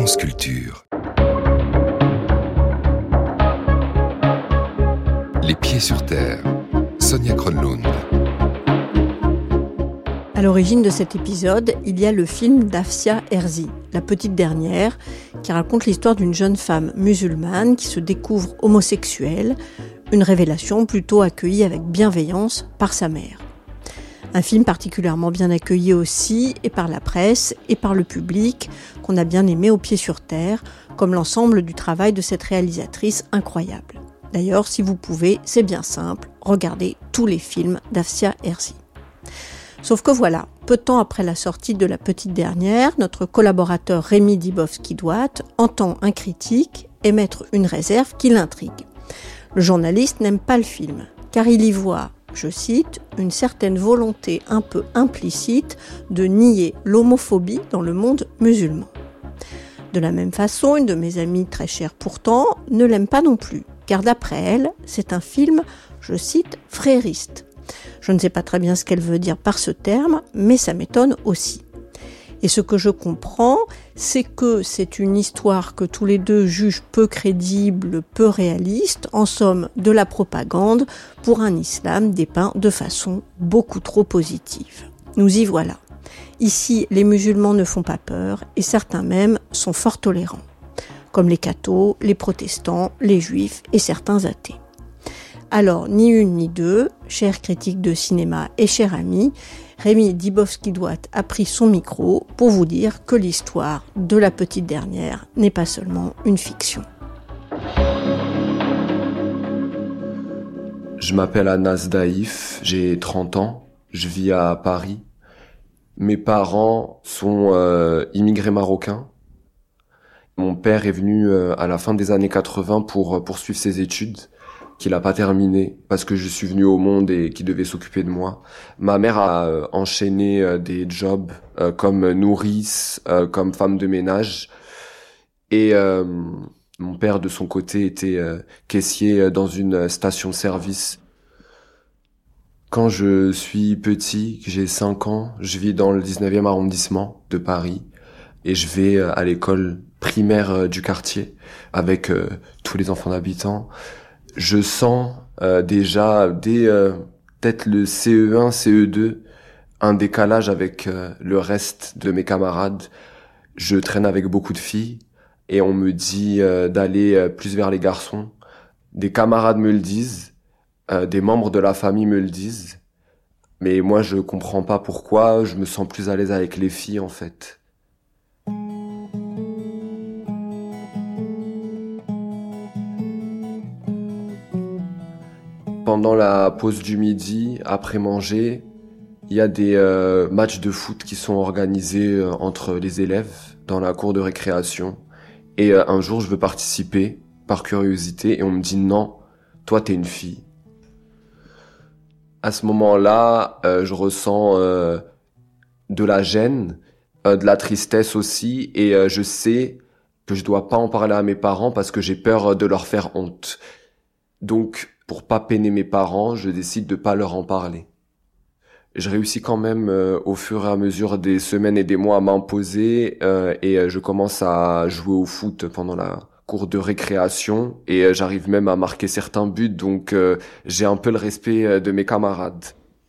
France Culture. Les pieds sur terre. Sonia Kronlund. À l'origine de cet épisode, il y a le film d'Afsia Herzi, La petite dernière, qui raconte l'histoire d'une jeune femme musulmane qui se découvre homosexuelle, une révélation plutôt accueillie avec bienveillance par sa mère. Un film particulièrement bien accueilli aussi, et par la presse, et par le public, qu'on a bien aimé aux pieds sur terre, comme l'ensemble du travail de cette réalisatrice incroyable. D'ailleurs, si vous pouvez, c'est bien simple, regardez tous les films d'Afsia Herzi. Sauf que voilà, peu de temps après la sortie de La petite dernière, notre collaborateur Rémi Dibowski-Douat entend un critique émettre une réserve qui l'intrigue. Le journaliste n'aime pas le film, car il y voit, je cite, une certaine volonté un peu implicite de nier l'homophobie dans le monde musulman. De la même façon, une de mes amies très chère pourtant ne l'aime pas non plus, car d'après elle, c'est un film, je cite, frériste. Je ne sais pas très bien ce qu'elle veut dire par ce terme, mais ça m'étonne aussi. Et ce que je comprends, c'est que c'est une histoire que tous les deux jugent peu crédible, peu réaliste, en somme de la propagande pour un islam dépeint de façon beaucoup trop positive. Nous y voilà. Ici, les musulmans ne font pas peur et certains même sont fort tolérants, comme les cathos, les protestants, les juifs et certains athées. Alors, ni une ni deux, chers critiques de cinéma et chers amis, Rémi Dibowski-Douat a pris son micro pour vous dire que l'histoire de La petite dernière n'est pas seulement une fiction. Je m'appelle Anas Daïf, j'ai 30 ans, je vis à Paris. Mes parents sont immigrés marocains. Mon père est venu à la fin des années 80 pour poursuivre ses études, qu'il n'a pas terminé parce que je suis venu au monde et qu'il devait s'occuper de moi. Ma mère a enchaîné des jobs comme nourrice, comme femme de ménage. Et mon père, de son côté, était caissier dans une station-service. Quand je suis petit, que j'ai 5 ans, je vis dans le 19e arrondissement de Paris et je vais à l'école primaire du quartier avec tous les enfants d'habitants. Je sens déjà dès peut-être le CE1, CE2, un décalage avec le reste de mes camarades. Je traîne avec beaucoup de filles et on me dit d'aller plus vers les garçons. Des camarades me le disent, des membres de la famille me le disent, mais moi je comprends pas pourquoi, je me sens plus à l'aise avec les filles en fait. Pendant la pause du midi, après manger, il y a des matchs de foot qui sont organisés entre les élèves dans la cour de récréation. Et un jour, je veux participer par curiosité et on me dit non, toi t'es une fille. À ce moment-là, je ressens de la gêne, de la tristesse aussi et je sais que je dois pas en parler à mes parents parce que j'ai peur de leur faire honte. Donc, pour pas peiner mes parents, je décide de pas leur en parler. Je réussis quand même au fur et à mesure des semaines et des mois à m'imposer et je commence à jouer au foot pendant la cour de récréation et j'arrive même à marquer certains buts, donc j'ai un peu le respect de mes camarades.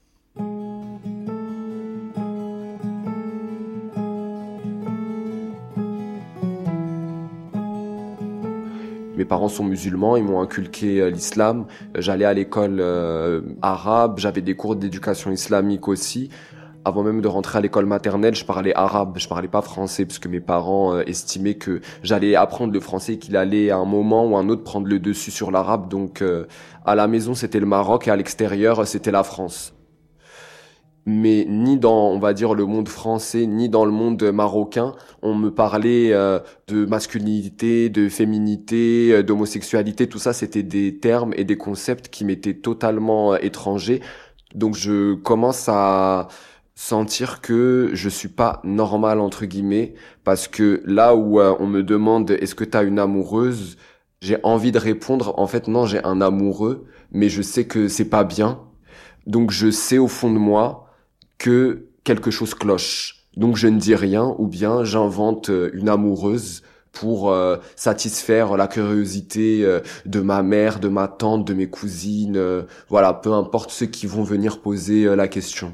Mes parents sont musulmans, ils m'ont inculqué l'islam. J'allais à l'école arabe, j'avais des cours d'éducation islamique aussi. Avant même de rentrer à l'école maternelle, je parlais arabe, je parlais pas français parce que mes parents estimaient que j'allais apprendre le français et qu'il allait à un moment ou un autre prendre le dessus sur l'arabe. Donc à la maison, c'était le Maroc et à l'extérieur, c'était la France. Mais ni dans, on va dire, le monde français, ni dans le monde marocain, on me parlait de masculinité, de féminité, d'homosexualité. Tout ça, c'était des termes et des concepts qui m'étaient totalement étrangers. Donc, je commence à sentir que je suis pas normal, entre guillemets, parce que là où on me demande « est-ce que t'as une amoureuse ?», j'ai envie de répondre « en fait, non, j'ai un amoureux, mais je sais que c'est pas bien. » Donc, je sais au fond de moi que quelque chose cloche. Donc je ne dis rien ou bien j'invente une amoureuse pour satisfaire la curiosité de ma mère, de ma tante, de mes cousines, voilà, peu importe ceux qui vont venir poser la question.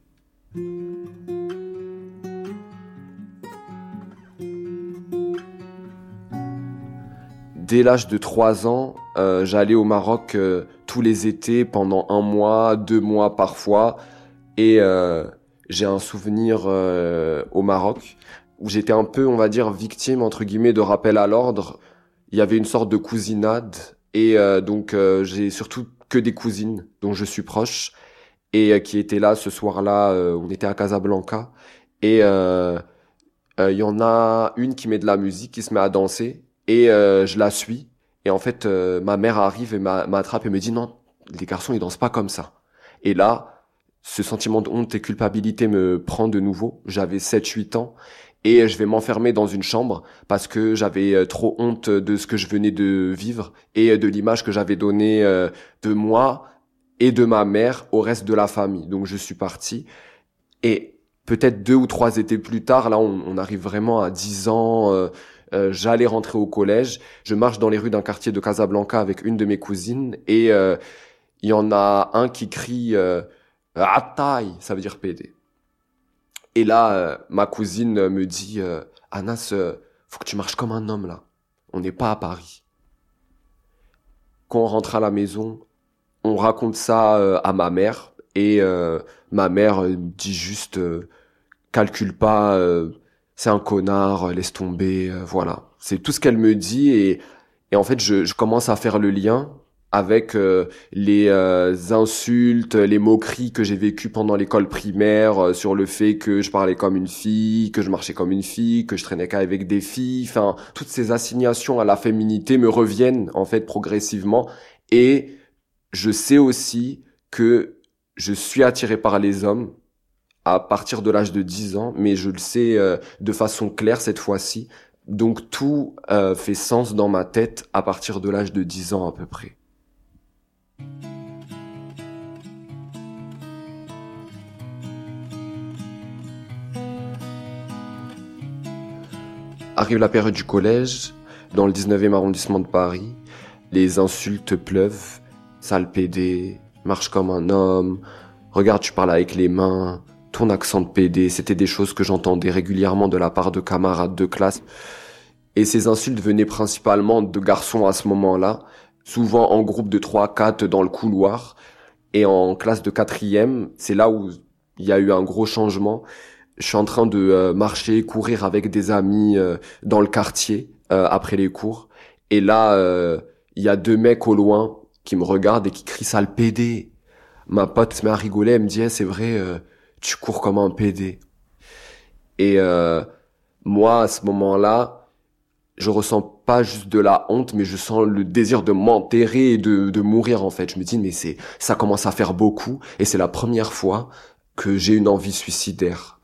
Dès l'âge de 3 ans, j'allais au Maroc tous les étés pendant 1 mois, 2 mois parfois. Et j'ai un souvenir au Maroc où j'étais un peu, on va dire, victime, entre guillemets, de rappel à l'ordre. Il y avait une sorte de cousinade. Et donc, j'ai surtout que des cousines dont je suis proche et qui étaient là ce soir-là. On était à Casablanca. Et il y en a une qui met de la musique, qui se met à danser. Et je la suis. Et en fait, ma mère arrive et m'attrape et me dit « Non, les garçons, ils dansent pas comme ça. » Et là, ce sentiment de honte et culpabilité me prend de nouveau. J'avais 7-8 ans. Et je vais m'enfermer dans une chambre parce que j'avais trop honte de ce que je venais de vivre et de l'image que j'avais donnée de moi et de ma mère au reste de la famille. Donc je suis parti. Et peut-être 2 ou 3 étés plus tard, là, on arrive vraiment à 10 ans... j'allais rentrer au collège, je marche dans les rues d'un quartier de Casablanca avec une de mes cousines et il y en a un qui crie Ataï, ça veut dire PD. Et là, ma cousine me dit Anas, faut que tu marches comme un homme là, on n'est pas à Paris. Quand on rentre à la maison, on raconte ça à ma mère et ma mère dit juste calcule pas, c'est un connard, laisse tomber, voilà. C'est tout ce qu'elle me dit et en fait, je commence à faire le lien avec les insultes, les moqueries que j'ai vécues pendant l'école primaire sur le fait que je parlais comme une fille, que je marchais comme une fille, que je traînais qu'avec des filles. Enfin, toutes ces assignations à la féminité me reviennent en fait progressivement et je sais aussi que je suis attiré par les hommes à partir de l'âge de 10 ans, mais je le sais de façon claire cette fois-ci. Donc tout fait sens dans ma tête à partir de l'âge de 10 ans à peu près. Arrive la période du collège, dans le 19e arrondissement de Paris. Les insultes pleuvent, sale pédé, marche comme un homme, regarde tu parles avec les mains, ton accent de pédé, c'était des choses que j'entendais régulièrement de la part de camarades de classe. Et ces insultes venaient principalement de garçons à ce moment-là, souvent en groupe de 3-4 dans le couloir. Et en classe de 4e, c'est là où il y a eu un gros changement. Je suis en train de marcher, courir avec des amis dans le quartier après les cours. Et là, il y a 2 mecs au loin qui me regardent et qui crient « sale pédé ». Ma pote se met à rigoler, elle me dit c'est vrai, tu cours comme un pédé. Et moi, à ce moment-là, je ressens pas juste de la honte, mais je sens le désir de m'enterrer et de mourir en fait. Je me dis mais ça commence à faire beaucoup et c'est la première fois que j'ai une envie suicidaire.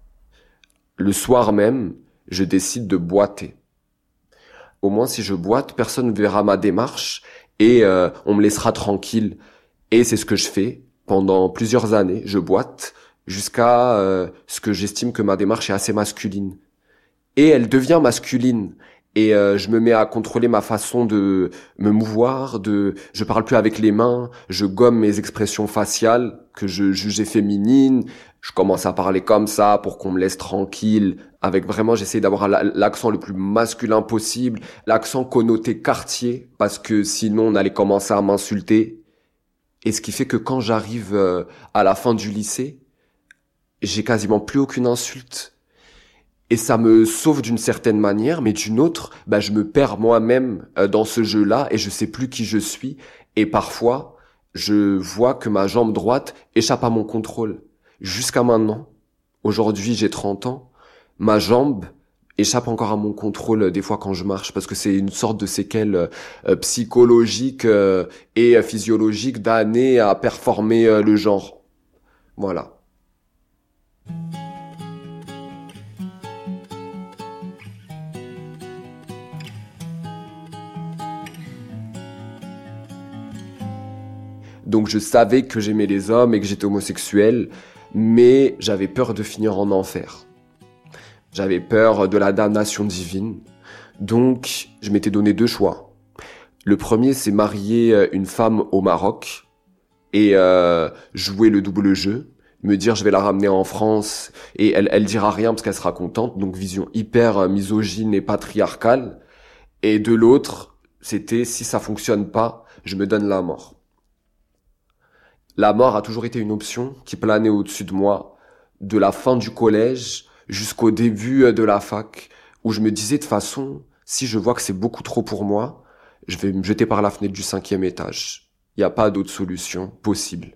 Le soir même, je décide de boiter. Au moins si je boite, personne ne verra ma démarche et on me laissera tranquille. Et c'est ce que je fais pendant plusieurs années. Je boite jusqu'à ce que j'estime que ma démarche est assez masculine. Et elle devient masculine. Et je me mets à contrôler ma façon de me mouvoir, je parle plus avec les mains, je gomme mes expressions faciales que je jugeais féminines, je commence à parler comme ça pour qu'on me laisse tranquille, avec vraiment j'essaie d'avoir l'accent le plus masculin possible, l'accent connoté quartier, parce que sinon on allait commencer à m'insulter. Et ce qui fait que quand j'arrive à la fin du lycée, j'ai quasiment plus aucune insulte. Et ça me sauve d'une certaine manière, mais d'une autre, je me perds moi-même dans ce jeu-là et je sais plus qui je suis. Et parfois, je vois que ma jambe droite échappe à mon contrôle. Jusqu'à maintenant, aujourd'hui j'ai 30 ans, ma jambe échappe encore à mon contrôle des fois quand je marche, parce que c'est une sorte de séquelle psychologique et physiologique d'années à performer le genre. Voilà. Donc je savais que j'aimais les hommes et que j'étais homosexuel, mais j'avais peur de finir en enfer. J'avais peur de la damnation divine. Donc, je m'étais donné 2 choix. Le premier, c'est marier une femme au Maroc et jouer le double jeu, me dire je vais la ramener en France et elle dira rien parce qu'elle sera contente, donc vision hyper misogyne et patriarcale. Et de l'autre, c'était si ça fonctionne pas, je me donne la mort. La mort a toujours été une option qui planait au-dessus de moi, de la fin du collège jusqu'au début de la fac, où je me disais de toute façon, si je vois que c'est beaucoup trop pour moi, je vais me jeter par la fenêtre du 5e étage. Il n'y a pas d'autre solution possible.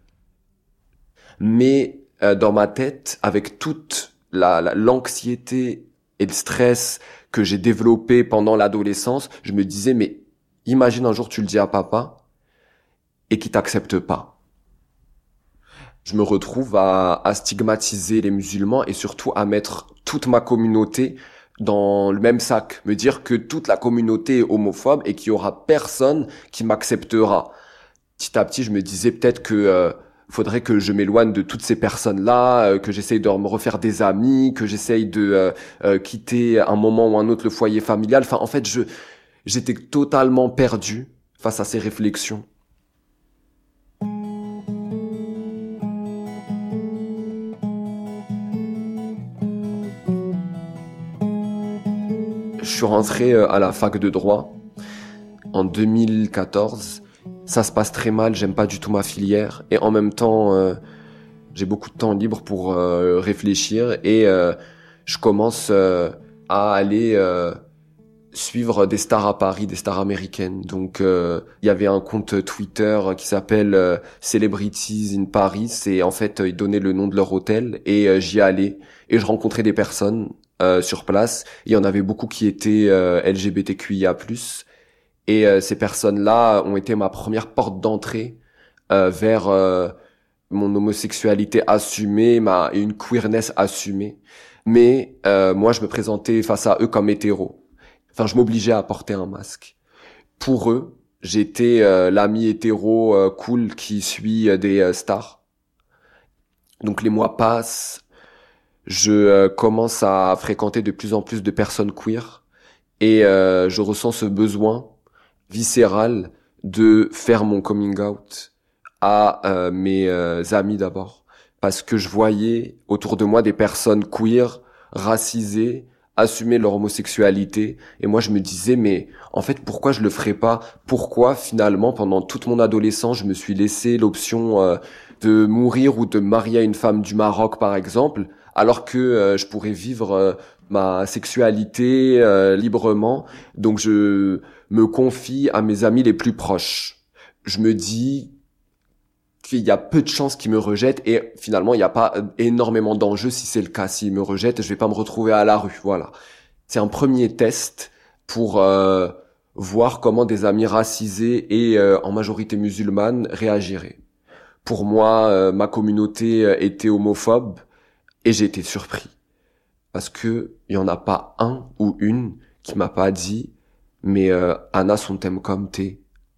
Mais dans ma tête, avec toute l'anxiété et le stress que j'ai développé pendant l'adolescence, je me disais, mais imagine un jour tu le dis à papa et qu'il t'accepte pas. Je me retrouve à stigmatiser les musulmans et surtout à mettre toute ma communauté dans le même sac. Me dire que toute la communauté est homophobe et qu'il y aura personne qui m'acceptera. Petit à petit, je me disais peut-être que faudrait que je m'éloigne de toutes ces personnes-là, que j'essaye de me refaire des amis, que j'essaye de quitter un moment ou un autre le foyer familial. Enfin, en fait, j'étais totalement perdu face à ces réflexions. Je suis rentré à la fac de droit en 2014. Ça se passe très mal, j'aime pas du tout ma filière. Et en même temps, j'ai beaucoup de temps libre pour réfléchir. Et je commence à aller suivre des stars à Paris, des stars américaines. Donc, il y avait un compte Twitter qui s'appelle Celebrities in Paris. Et en fait, ils donnaient le nom de leur hôtel. Et j'y allais. Et je rencontrais des personnes sur place. Il y en avait beaucoup qui étaient LGBTQIA+. Et ces personnes-là ont été ma première porte d'entrée vers mon homosexualité assumée et une queerness assumée. Mais moi, je me présentais face à eux comme hétéro. Enfin, je m'obligeais à porter un masque. Pour eux, j'étais l'ami hétéro cool qui suit des stars. Donc les mois passent. Je commence à fréquenter de plus en plus de personnes queer et je ressens ce besoin viscéral de faire mon coming out à mes amis d'abord, parce que je voyais autour de moi des personnes queer, racisées, assumer leur homosexualité, et moi je me disais mais en fait pourquoi je le ferais pas? Pourquoi finalement pendant toute mon adolescence je me suis laissé l'option de mourir ou de me marier à une femme du Maroc par exemple, alors que je pourrais vivre ma sexualité librement. Donc je me confie à mes amis les plus proches. Je me dis qu'il y a peu de chances qu'ils me rejettent et finalement il n'y a pas énormément d'enjeux si c'est le cas. S'ils me rejettent, je vais pas me retrouver à la rue. Voilà. C'est un premier test pour voir comment des amis racisés et en majorité musulmane réagiraient. Pour moi, ma communauté était homophobe et j'ai été surpris. Parce que il y en a pas un ou une qui m'a pas dit mais Anna, on t'aime comme t'es.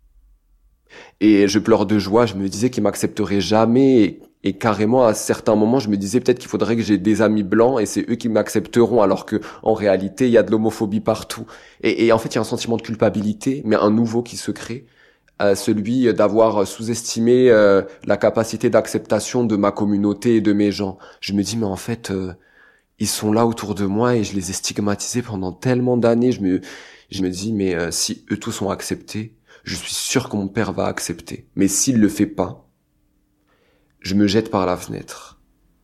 Et je pleure de joie, je me disais qu'ils m'accepteraient jamais et carrément à certains moments je me disais peut-être qu'il faudrait que j'ai des amis blancs et c'est eux qui m'accepteront alors que en réalité il y a de l'homophobie partout. Et en fait il y a un sentiment de culpabilité mais un nouveau qui se crée, celui d'avoir sous-estimé la capacité d'acceptation de ma communauté et de mes gens. Je me dis mais en fait ils sont là autour de moi et je les ai stigmatisés pendant tellement d'années. Je me dis mais si eux tous ont accepté, je suis sûr que mon père va accepter. Mais s'il le fait pas, je me jette par la fenêtre.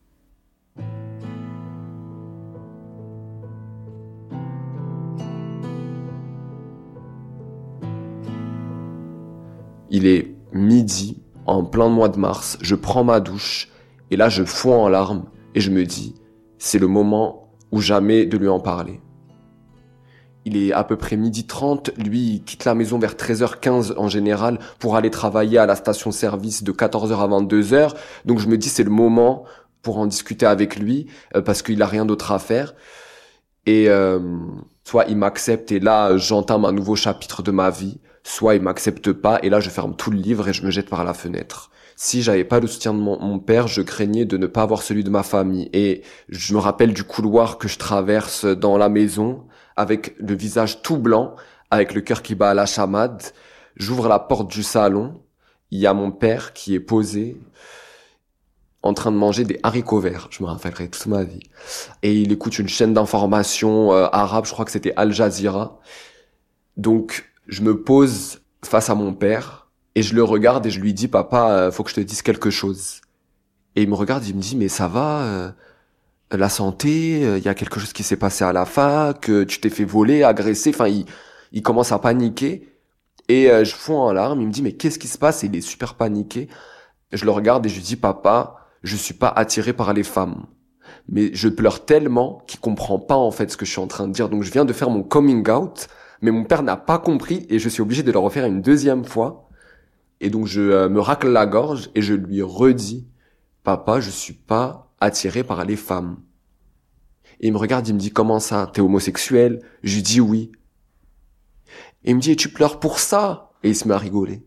Il est midi, en plein mois de mars, je prends ma douche et là je fonds en larmes et je me dis c'est le moment ou jamais de lui en parler. Il est à peu près 12h30, lui il quitte la maison vers 13h15 en général pour aller travailler à la station-service de 14h à 22h. Donc je me dis c'est le moment pour en discuter avec lui parce qu'il a rien d'autre à faire. Et soit il m'accepte et là j'entame un nouveau chapitre de ma vie, soit il m'accepte pas et là je ferme tout le livre et je me jette par la fenêtre. Si j'avais pas le soutien de mon père, je craignais de ne pas avoir celui de ma famille. Et je me rappelle du couloir que je traverse dans la maison avec le visage tout blanc, avec le cœur qui bat à la chamade. J'ouvre la porte du salon. Il y a mon père qui est posé, en train de manger des haricots verts. Je me rappellerai toute ma vie. Et il écoute une chaîne d'information arabe, je crois que c'était Al Jazeera. Donc, je me pose face à mon père et je le regarde et je lui dis, papa, faut que je te dise quelque chose. Et il me regarde, il me dit, mais ça va, la santé, il y a quelque chose qui s'est passé à la fac, tu t'es fait voler, agresser. Enfin, il commence à paniquer et je fonds en larmes. Il me dit, mais qu'est-ce qui se passe? Et il est super paniqué. Je le regarde et je lui dis, papa, je suis pas attiré par les femmes. Mais je pleure tellement qu'il comprend pas en fait ce que je suis en train de dire. Donc je viens de faire mon coming out, mais mon père n'a pas compris et je suis obligé de le refaire une deuxième fois. Et donc je me racle la gorge et je lui redis, papa, je suis pas attiré par les femmes. Et il me regarde, il me dit, comment ça? T'es homosexuel? Je lui dis oui. Et il me dit, et tu pleures pour ça? Et il se met à rigoler.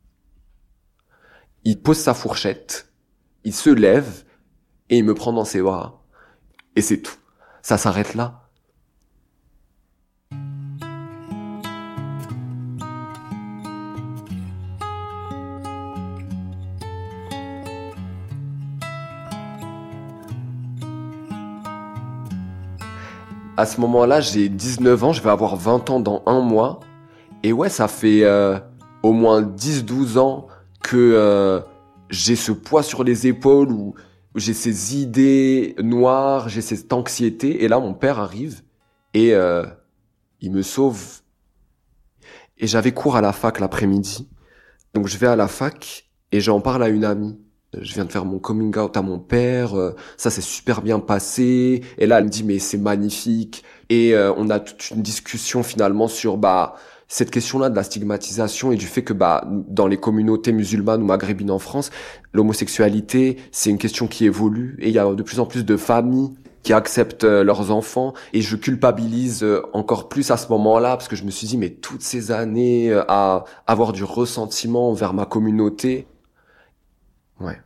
Il pose sa fourchette, il se lève et il me prend dans ses bras. Et c'est tout. Ça s'arrête là. À ce moment-là, j'ai 19 ans, je vais avoir 20 ans dans un mois. Et ouais, ça fait au moins 10-12 ans que j'ai ce poids sur les épaules, où j'ai ces idées noires, j'ai cette anxiété. Et là, mon père arrive et il me sauve. Et j'avais cours à la fac l'après-midi. Donc je vais à la fac et j'en parle à une amie. Je viens de faire mon coming out à mon père, ça s'est super bien passé. Et là, elle me dit, mais c'est magnifique. Et on a toute une discussion finalement sur cette question-là de la stigmatisation et du fait que dans les communautés musulmanes ou maghrébines en France, l'homosexualité, c'est une question qui évolue. Et il y a de plus en plus de familles qui acceptent leurs enfants. Et je culpabilise encore plus à ce moment-là, parce que je me suis dit, mais toutes ces années à avoir du ressentiment envers ma communauté. Ouais.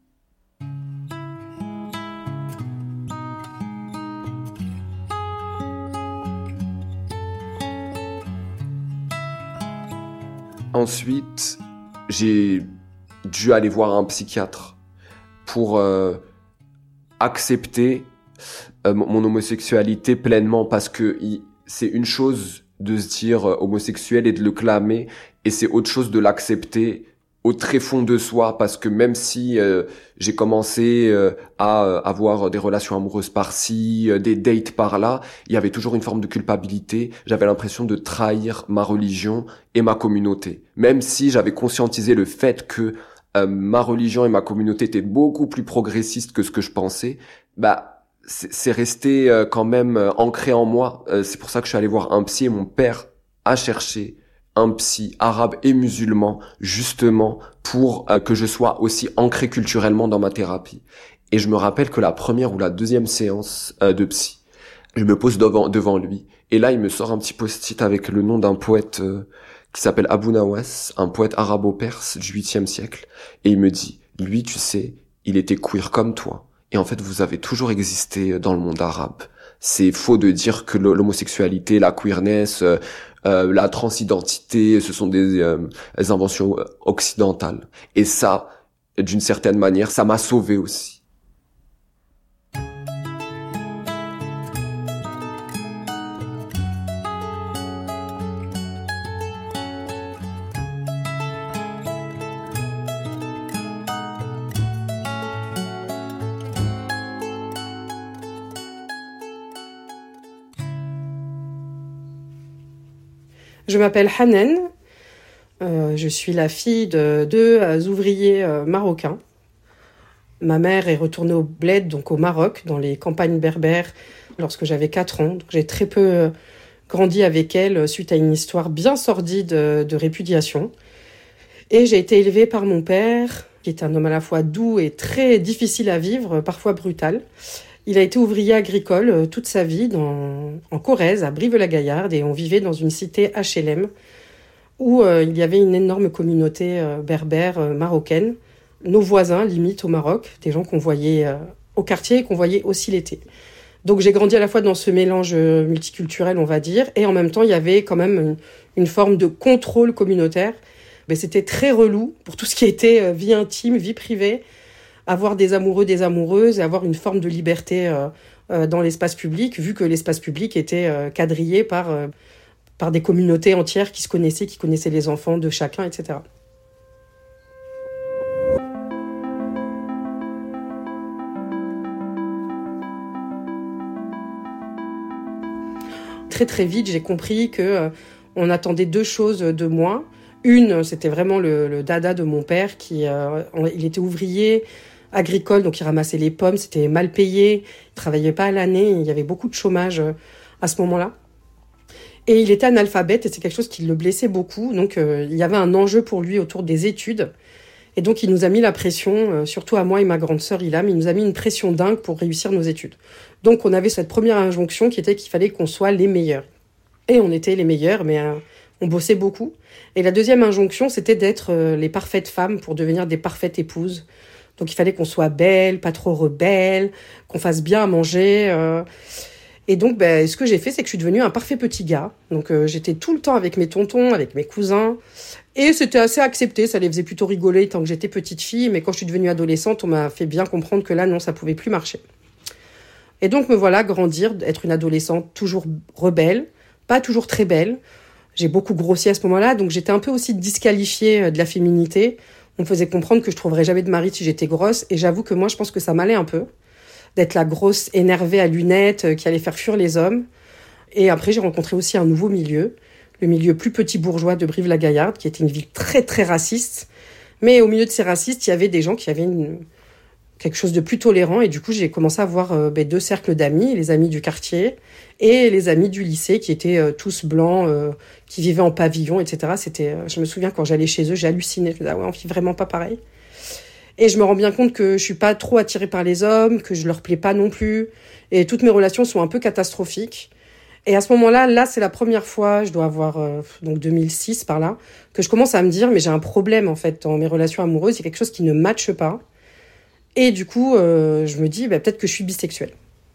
Ensuite, j'ai dû aller voir un psychiatre pour accepter mon homosexualité pleinement, parce que c'est une chose de se dire homosexuel et de le clamer, et c'est autre chose de l'accepter au très fond de soi, parce que même si j'ai commencé à avoir des relations amoureuses par-ci, des dates par-là, il y avait toujours une forme de culpabilité. J'avais l'impression de trahir ma religion et ma communauté. Même si j'avais conscientisé le fait que ma religion et ma communauté étaient beaucoup plus progressistes que ce que je pensais, c'est resté quand même ancré en moi. C'est pour ça que je suis allé voir un psy, et mon père a cherché un psy arabe et musulman, justement pour que je sois aussi ancré culturellement dans ma thérapie. Et je me rappelle que la première ou la deuxième séance de psy, je me pose devant lui, et là il me sort un petit post-it avec le nom d'un poète qui s'appelle Abu Nawas, un poète arabo-perse du 8e siècle, et il me dit, lui, tu sais, il était queer comme toi, et en fait vous avez toujours existé dans le monde arabe. C'est faux de dire que l'homosexualité, la queerness, la transidentité, ce sont des inventions occidentales. Et ça, d'une certaine manière, ça m'a sauvé aussi. Je m'appelle Hanen, je suis la fille de deux ouvriers marocains. Ma mère est retournée au bled, donc au Maroc, dans les campagnes berbères, lorsque j'avais 4 ans. Donc j'ai très peu grandi avec elle suite à une histoire bien sordide de répudiation. Et j'ai été élevée par mon père, qui est un homme à la fois doux et très difficile à vivre, parfois brutal. Il a été ouvrier agricole toute sa vie en Corrèze, à Brive-la-Gaillarde, et on vivait dans une cité HLM où il y avait une énorme communauté berbère marocaine, nos voisins limite au Maroc, des gens qu'on voyait au quartier et qu'on voyait aussi l'été. Donc j'ai grandi à la fois dans ce mélange multiculturel, on va dire, et en même temps, il y avait quand même une forme de contrôle communautaire. Mais c'était très relou pour tout ce qui était vie intime, vie privée, avoir des amoureux, des amoureuses, et avoir une forme de liberté dans l'espace public, vu que l'espace public était quadrillé par des communautés entières qui connaissaient les enfants de chacun, etc. Très très vite, j'ai compris que on attendait 2 choses de moi. Une, c'était vraiment le dada de mon père il était ouvrier agricole, donc il ramassait les pommes, c'était mal payé, il travaillait pas à l'année, il y avait beaucoup de chômage à ce moment-là. Et il était analphabète et c'est quelque chose qui le blessait beaucoup, donc il y avait un enjeu pour lui autour des études. Et donc il nous a mis la pression, surtout à moi et ma grande sœur Ilham, il nous a mis une pression dingue pour réussir nos études. Donc on avait cette première injonction qui était qu'il fallait qu'on soit les meilleurs. Et on était les meilleurs, mais on bossait beaucoup. Et la deuxième injonction, c'était d'être les parfaites femmes pour devenir des parfaites épouses. Donc il fallait qu'on soit belle, pas trop rebelle, qu'on fasse bien à manger. Et donc ce que j'ai fait, c'est que je suis devenue un parfait petit gars. Donc j'étais tout le temps avec mes tontons, avec mes cousins. Et c'était assez accepté, ça les faisait plutôt rigoler tant que j'étais petite fille. Mais quand je suis devenue adolescente, on m'a fait bien comprendre que là, non, ça pouvait plus marcher. Et donc me voilà grandir, être une adolescente toujours rebelle, pas toujours très belle. J'ai beaucoup grossi à ce moment-là, donc j'étais un peu aussi disqualifiée de la féminité. On me faisait comprendre que je trouverais jamais de mari si j'étais grosse. Et j'avoue que moi, je pense que ça m'allait un peu d'être la grosse énervée à lunettes qui allait faire fuir les hommes. Et après, j'ai rencontré aussi un nouveau milieu, le milieu plus petit bourgeois de Brive-la-Gaillarde, qui était une ville très, très raciste. Mais au milieu de ces racistes, il y avait des gens qui avaient quelque chose de plus tolérant. Et du coup, j'ai commencé à avoir 2 cercles d'amis, les amis du quartier et les amis du lycée, qui étaient tous blancs, qui vivaient en pavillon, etc. Je me souviens, quand j'allais chez eux, j'ai halluciné. Je me disais, ah ouais, on vit vraiment pas pareil. Et je me rends bien compte que je suis pas trop attirée par les hommes, que je leur plais pas non plus. Et toutes mes relations sont un peu catastrophiques. Et à ce moment-là, c'est la première fois, je dois avoir donc 2006 par là, que je commence à me dire, mais j'ai un problème en fait dans mes relations amoureuses, il y a quelque chose qui ne matche pas. Et du coup, je me dis, peut-être que je suis bisexuelle.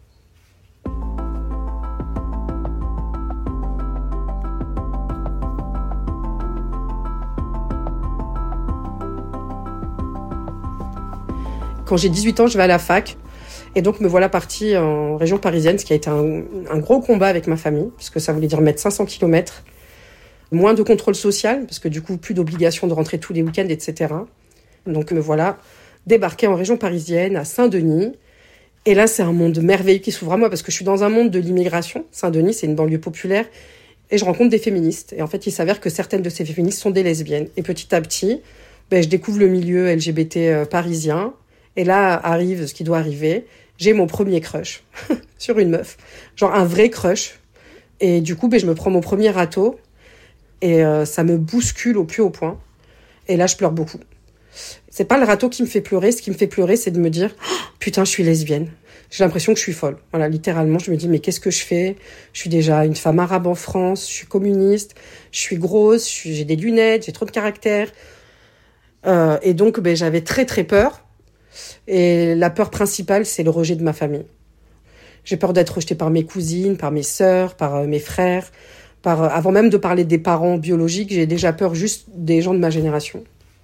Quand j'ai 18 ans, je vais à la fac. Et donc, me voilà partie en région parisienne, ce qui a été un gros combat avec ma famille, parce que ça voulait dire mettre 500 kilomètres, moins de contrôle social, parce que du coup, plus d'obligation de rentrer tous les week-ends, etc. Donc, me voilà débarquée en région parisienne, à Saint-Denis. Et là, c'est un monde merveilleux qui s'ouvre à moi, parce que je suis dans un monde de l'immigration. Saint-Denis, c'est une banlieue populaire. Et je rencontre des féministes. Et en fait, il s'avère que certaines de ces féministes sont des lesbiennes. Et petit à petit, je découvre le milieu LGBT parisien. Et là arrive ce qui doit arriver. J'ai mon premier crush sur une meuf. Genre un vrai crush. Et du coup, je me prends mon premier râteau. Et ça me bouscule au plus haut point. Et là, je pleure beaucoup. C'est pas le râteau qui me fait pleurer. Ce qui me fait pleurer, c'est de me dire « Putain, je suis lesbienne. » J'ai l'impression que je suis folle. Voilà, littéralement, je me dis « Mais qu'est-ce que je fais ? Je suis déjà une femme arabe en France. Je suis communiste. Je suis grosse. J'ai des lunettes. J'ai trop de caractère. » Et donc, j'avais très, très peur. Et la peur principale, c'est le rejet de ma famille. J'ai peur d'être rejetée par mes cousines, par mes sœurs, par mes frères. Avant même de parler des parents biologiques, j'ai déjà peur juste des gens de ma génération.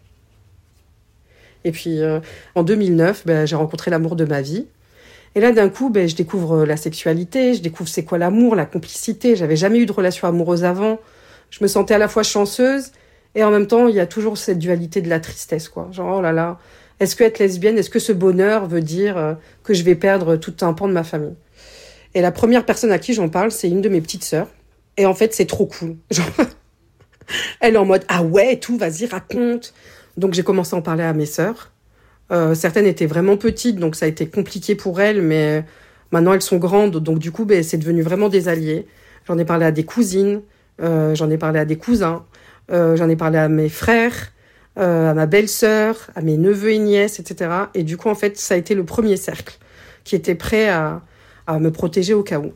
Et puis, en 2009, j'ai rencontré l'amour de ma vie. Et là, d'un coup, je découvre la sexualité, je découvre c'est quoi l'amour, la complicité. J'avais jamais eu de relation amoureuse avant. Je me sentais à la fois chanceuse et en même temps, il y a toujours cette dualité de la tristesse, quoi. Genre, oh là là, est-ce que être lesbienne, est-ce que ce bonheur veut dire que je vais perdre tout un pan de ma famille ? Et la première personne à qui j'en parle, c'est une de mes petites sœurs. Et en fait, c'est trop cool. Genre, elle est en mode « Ah ouais, tout, vas-y, raconte !» Donc, j'ai commencé à en parler à mes sœurs. Certaines étaient vraiment petites, donc ça a été compliqué pour elles, mais maintenant, elles sont grandes. Donc, du coup, c'est devenu vraiment des alliés. J'en ai parlé à des cousines, j'en ai parlé à des cousins, j'en ai parlé à mes frères, à ma belle-sœur, à mes neveux et nièces, etc. Et du coup, en fait, ça a été le premier cercle qui était prêt à me protéger au cas où.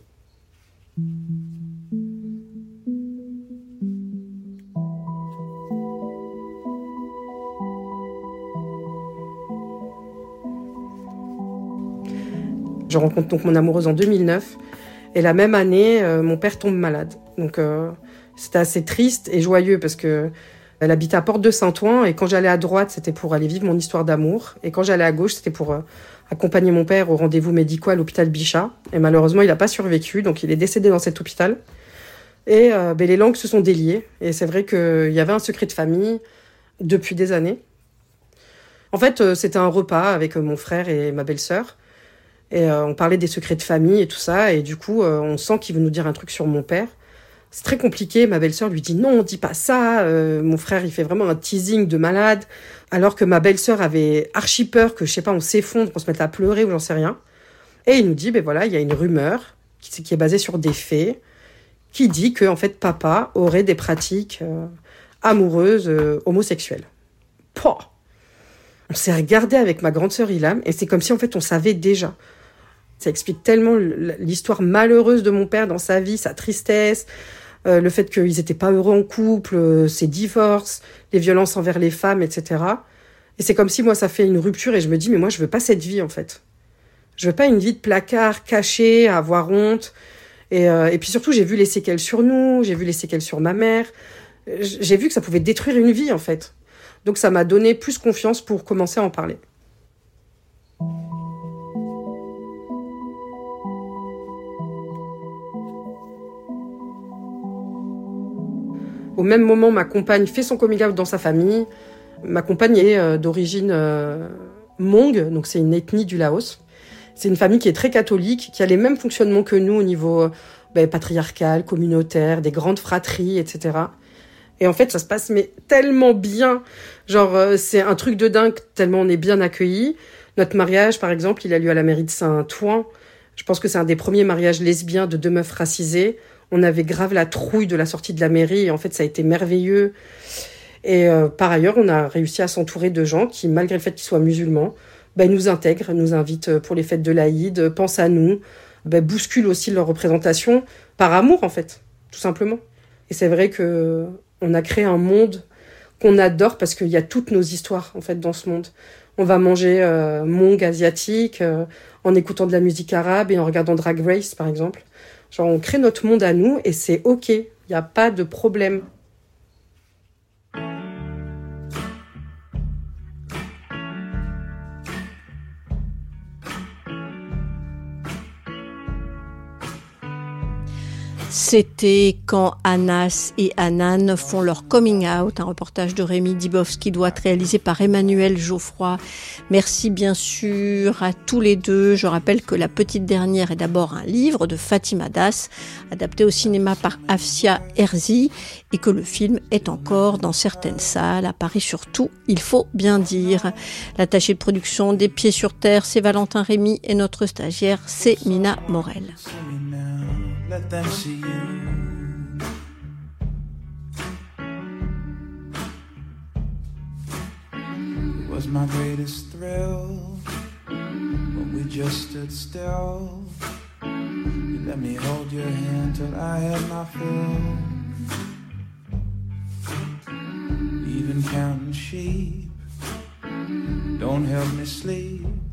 Je rencontre donc mon amoureuse en 2009. Et la même année, mon père tombe malade. Donc c'était assez triste et joyeux parce que elle habitait à Porte de Saint-Ouen et quand j'allais à droite, c'était pour aller vivre mon histoire d'amour. Et quand j'allais à gauche, c'était pour accompagner mon père aux rendez-vous médicaux à l'hôpital Bichat. Et malheureusement, il n'a pas survécu, donc il est décédé dans cet hôpital. Et les langues se sont déliées. Et c'est vrai qu'il y avait un secret de famille depuis des années. En fait, c'était un repas avec mon frère et ma belle-sœur. Et on parlait des secrets de famille et tout ça. Et du coup, on sent qu'il veut nous dire un truc sur mon père. C'est très compliqué. Ma belle-sœur lui dit non, dis pas ça. Mon frère, il fait vraiment un teasing de malade. Alors que ma belle-sœur avait archi peur que, je sais pas, on s'effondre, qu'on se mette à pleurer ou j'en sais rien. Et il nous dit, ben voilà, il y a une rumeur qui est basée sur des faits, qui dit que, en fait, papa aurait des pratiques amoureuses homosexuelles. Pouah. On s'est regardé avec ma grande sœur Ilham et c'est comme si, en fait, on savait déjà. Ça explique tellement l'histoire malheureuse de mon père dans sa vie, sa tristesse, le fait qu'ils n'étaient pas heureux en couple, ses divorces, les violences envers les femmes, etc. Et c'est comme si moi ça fait une rupture et je me dis mais moi je veux pas cette vie en fait. Je veux pas une vie de placard, cachée, à avoir honte. Et puis surtout j'ai vu les séquelles sur nous, j'ai vu les séquelles sur ma mère. J'ai vu que ça pouvait détruire une vie en fait. Donc ça m'a donné plus confiance pour commencer à en parler. Au même moment, ma compagne fait son coming out dans sa famille. Ma compagne est d'origine Hmong, donc c'est une ethnie du Laos. C'est une famille qui est très catholique, qui a les mêmes fonctionnements que nous au niveau patriarcal, communautaire, des grandes fratries, etc. Et en fait, ça se passe mais tellement bien. Genre, c'est un truc de dingue, tellement on est bien accueillis. Notre mariage, par exemple, il a lieu à la mairie de Saint-Ouen. Je pense que c'est un des premiers mariages lesbiens de 2 meufs racisées. On avait grave la trouille de la sortie de la mairie et en fait, ça a été merveilleux. Et par ailleurs, on a réussi à s'entourer de gens qui, malgré le fait qu'ils soient musulmans, nous intègrent, nous invitent pour les fêtes de l'Aïd, pensent à nous, bousculent aussi leur représentation par amour, en fait, tout simplement. Et c'est vrai que on a créé un monde qu'on adore parce qu'il y a toutes nos histoires, en fait, dans ce monde. On va manger Hmong asiatique en écoutant de la musique arabe et en regardant Drag Race, par exemple. Genre, on crée notre monde à nous et c'est OK. Il n'y a pas de problème. C'était quand Anas et Hanan font leur coming out, un reportage de Rémi Dibowski-Douat réalisé par Emmanuel Geoffroy. Merci bien sûr à tous les deux. Je rappelle que La Petite Dernière est d'abord un livre de Fatima Das, adapté au cinéma par Afsia Herzi, et que le film est encore dans certaines salles, à Paris surtout, il faut bien dire. L'attaché de production des Pieds sur Terre, c'est Valentin Rémy, et notre stagiaire, c'est Mina Morel. Let them see you. It was my greatest thrill when we just stood still. You let me hold your hand till I had my fill. Even counting sheep don't help me sleep.